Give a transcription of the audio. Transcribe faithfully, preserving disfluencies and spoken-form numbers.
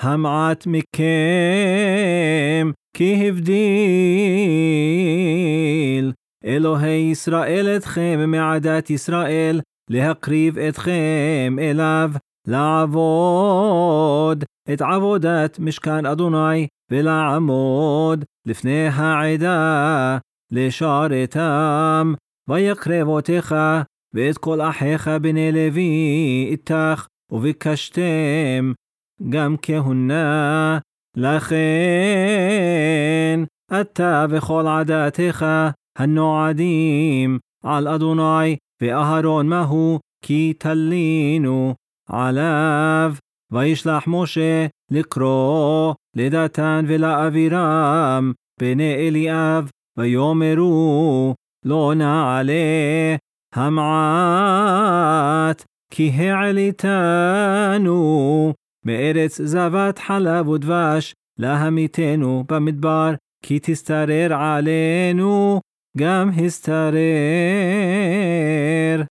המעט מכם כי הבדיל אלוהי ישראל אתכם מעדת ישראל להקריב אתכם אליו לעבוד את עבודת משכן אדוני ולעמוד לפני העדה לשרתם ויקרב אותך ואת כל אחיך בני לוי איתך וביקשתם גם כהונה לכן אתה וכל עדתך הנועדים על אדוני ואהרון מהו כי תלינו עליו וישלח משה לקרוא לדתן ולאבירם בני אליאב ויאמרו לא נעלה המעט כי העליתנו מארץ זבת חלב ודבש להמיתנו במדבר כי תסתרר עלינו גם הסתרר